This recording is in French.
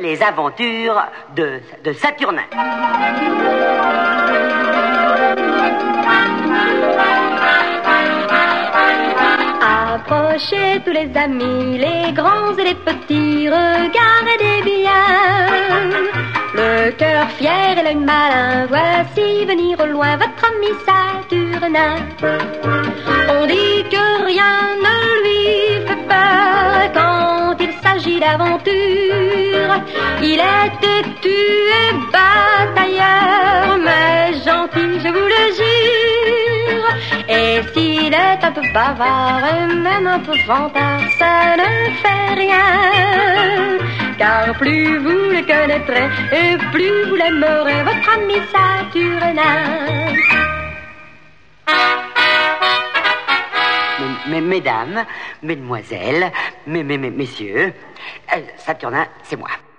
les aventures de Saturnin. Approchez tous les amis, les grands et les petits, regardez bien. Le cœur fier et l'œil malin, voici venir au loin votre ami Saturnin. On dit que rien ne lui fait peur quand il s'agit d'aventure. Il est têtu et batailleur, mais gentil, je vous le jure. Et s'il est un peu bavard et même un peu vantard, ça ne fait rien. Car plus vous le connaîtrez et plus vous l'aimerez, votre ami Saturnin. Mesdames, mesdemoiselles, messieurs, Saturnin, c'est moi.